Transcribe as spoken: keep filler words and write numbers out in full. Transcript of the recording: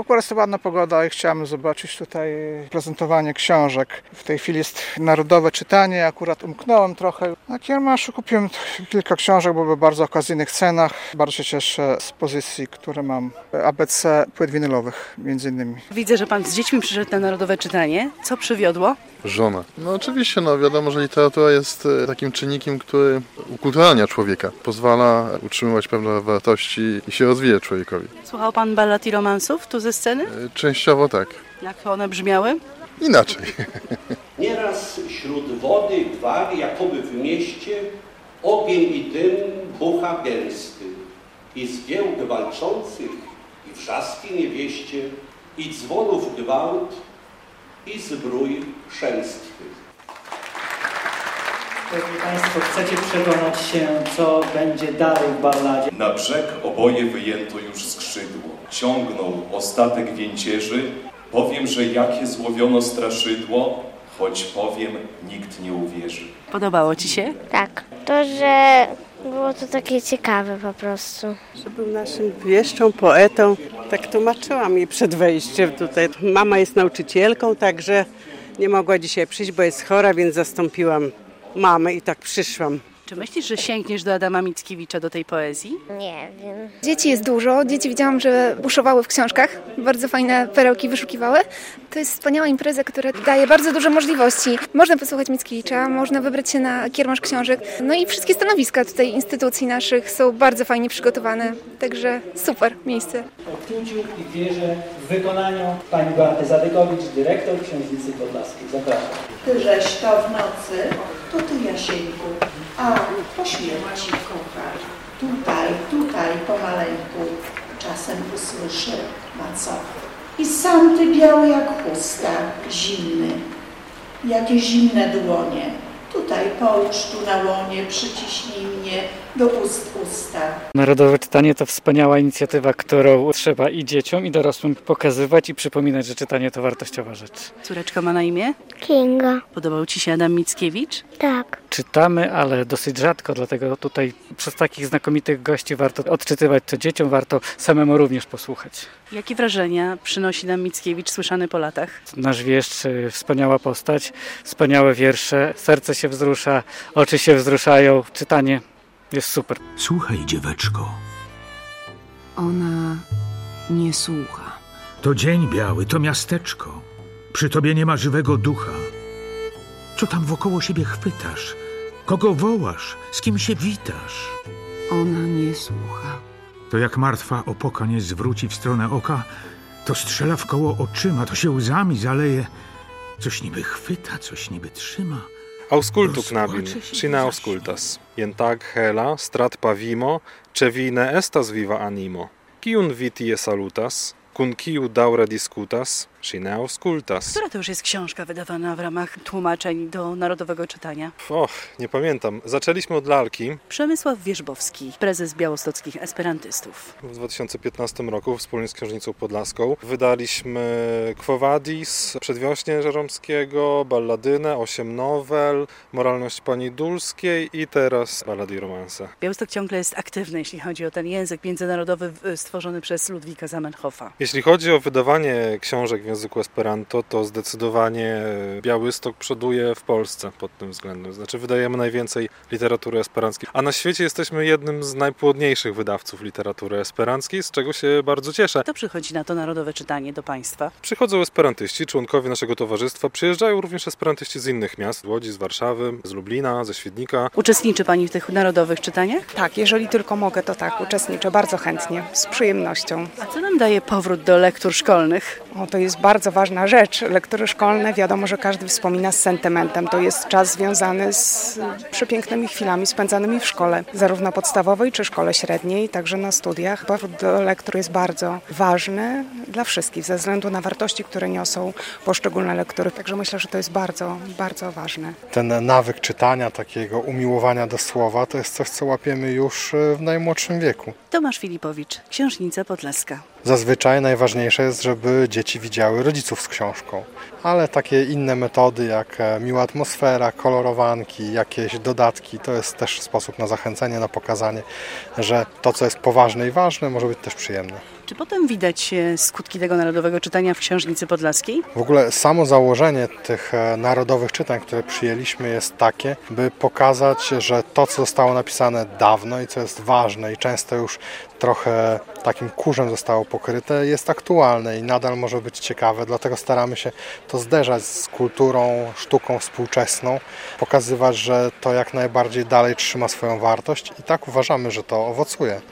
akurat jest ładna pogoda i chciałem zobaczyć tutaj prezentowanie książek. W tej chwili jest narodowe czytanie, akurat umknąłem trochę. Na kiermaszu kupiłem kilka książek, bo były w bardzo okazyjnych cenach. Bardzo się cieszę z pozycji, które mam. A B C płyt winylowych między innymi. Widzę, że pan z dziećmi przyszedł na narodowe czytanie. Co przywiodło? Żona. No oczywiście, no wiadomo, że literatura jest takim czynnikiem, który ukulturalnia człowieka. Pozwala utrzymywać pewne wartości i się rozwijać człowiekowi. Słuchał pan ballad i romansów tu ze sceny? Częściowo tak. Jak one brzmiały? Inaczej. Nieraz wśród wody gwar, jakoby w mieście, ogień i dym bucha gęsty. I zgiełk walczących, i wrzaski niewieście, i dzwonów gwałt, i zbrój chrzęstwy. Drodzy Państwo, chcecie przekonać się, co będzie dalej w balladzie? Na brzeg oboje wyjęto już skrzydło. Ciągnął ostatek więcierzy. Powiem, że jakie złowiono straszydło, choć powiem, nikt nie uwierzy. Podobało ci się? Tak. To, że było to takie ciekawe po prostu. Że był naszym wieszczą, poetą. Tak tłumaczyłam jej przed wejściem tutaj. Mama jest nauczycielką, także nie mogła dzisiaj przyjść, bo jest chora, więc zastąpiłam mamę i tak przyszłam. Czy myślisz, że sięgniesz do Adama Mickiewicza, do tej poezji? Nie wiem. Dzieci jest dużo. Dzieci widziałam, że buszowały w książkach. Bardzo fajne perełki wyszukiwały. To jest wspaniała impreza, która daje bardzo dużo możliwości. Można posłuchać Mickiewicza, można wybrać się na kiermasz książek. No i wszystkie stanowiska tutaj instytucji naszych są bardzo fajnie przygotowane. Także super miejsce. O czuciu i wierze w wykonaniu pani Beaty Zadykowicz, dyrektor Książnicy Podlaskiej. Zapraszam. Ty żeś to w nocy, to ty Jasieńku, a po śmierci kochaj. Tutaj, tutaj pomaleńku, czasem usłyszę macoch. I sam ty biały jak chusta, zimny, jakie zimne dłonie. Tutaj połóż tu na łonie, przyciśnij mnie do ust usta. Narodowe czytanie to wspaniała inicjatywa, którą trzeba i dzieciom, i dorosłym pokazywać i przypominać, że czytanie to wartościowa rzecz. Córeczka ma na imię? Kinga. Podobał ci się Adam Mickiewicz? Tak. Czytamy, ale dosyć rzadko, dlatego tutaj przez takich znakomitych gości warto odczytywać to dzieciom, warto samemu również posłuchać. Jakie wrażenia przynosi nam Mickiewicz, słyszany po latach? Nasz wieszcz, wspaniała postać, wspaniałe wiersze, serce się wzrusza, oczy się wzruszają, czytanie jest super. Słuchaj, dzieweczko. Ona nie słucha. To dzień biały, to miasteczko. Przy tobie nie ma żywego ducha. Co tam wokoło siebie chwytasz? Kogo wołasz? Z kim się witasz? Ona nie słucha. To jak martwa opoka nie zwróci w stronę oka, to strzela w koło oczyma, to się łzami zaleje. Coś niby chwyta, coś niby trzyma. Auscultu knabin, sine auscultas. Jen tag hela, strat pavimo, cevine estas viva animo. Kiun vitie salutas, kun kiu daure discutas, sine auscultas. Która to już jest książka wydawana w ramach tłumaczeń do narodowego czytania? Och, nie pamiętam. Zaczęliśmy od lalki. Przemysław Wierzbowski, prezes białostockich esperantystów. W dwa tysiące piętnastym roku wspólnie z Książnicą Podlaską wydaliśmy Quo Vadis, Przedwiośnie Żeromskiego, Balladynę, osiem nowel, Moralność Pani Dulskiej i teraz Ballady i romanse. Białystok ciągle jest aktywny, jeśli chodzi o ten język międzynarodowy stworzony przez Ludwika Zamenhofa. Jeśli chodzi o wydawanie książek w języku esperanto, to zdecydowanie Białystok przoduje w Polsce pod tym względem. Znaczy wydajemy najwięcej literatury esperanckiej, a na świecie jesteśmy jednym z najpłodniejszych wydawców literatury esperanckiej, z czego się bardzo cieszę. Kto przychodzi na to narodowe czytanie do Państwa? Przychodzą esperantyści, członkowie naszego towarzystwa, przyjeżdżają również esperantyści z innych miast, z Łodzi, z Warszawy, z Lublina, ze Świdnika. Uczestniczy Pani w tych narodowych czytaniach? Tak, jeżeli tylko mogę, to tak, uczestniczę bardzo chętnie, z przyjemnością. A co nam daje powrót do lektur szkolnych? O, to jest bardzo ważna rzecz. Lektury szkolne, wiadomo, że każdy wspomina z sentymentem. To jest czas związany z przepięknymi chwilami spędzanymi w szkole, zarówno podstawowej, czy szkole średniej, także na studiach. Powrót do lektur jest bardzo ważny dla wszystkich, ze względu na wartości, które niosą poszczególne lektury. Także myślę, że to jest bardzo, bardzo ważne. Ten nawyk czytania, takiego umiłowania do słowa, to jest coś, co łapiemy już w najmłodszym wieku. Tomasz Filipowicz, Książnica Podlaska. Zazwyczaj najważniejsze jest, żeby dzieci dzieci widziały rodziców z książką. Ale takie inne metody jak miła atmosfera, kolorowanki, jakieś dodatki, to jest też sposób na zachęcenie, na pokazanie, że to, co jest poważne i ważne, może być też przyjemne. Czy potem widać skutki tego narodowego czytania w Książnicy Podlaskiej? W ogóle samo założenie tych narodowych czytań, które przyjęliśmy, jest takie, by pokazać, że to, co zostało napisane dawno i co jest ważne i często już trochę takim kurzem zostało pokryte, jest aktualne i nadal może być ciekawe. Dlatego staramy się to zderzać z kulturą, sztuką współczesną, pokazywać, że to jak najbardziej dalej trzyma swoją wartość i tak uważamy, że to owocuje.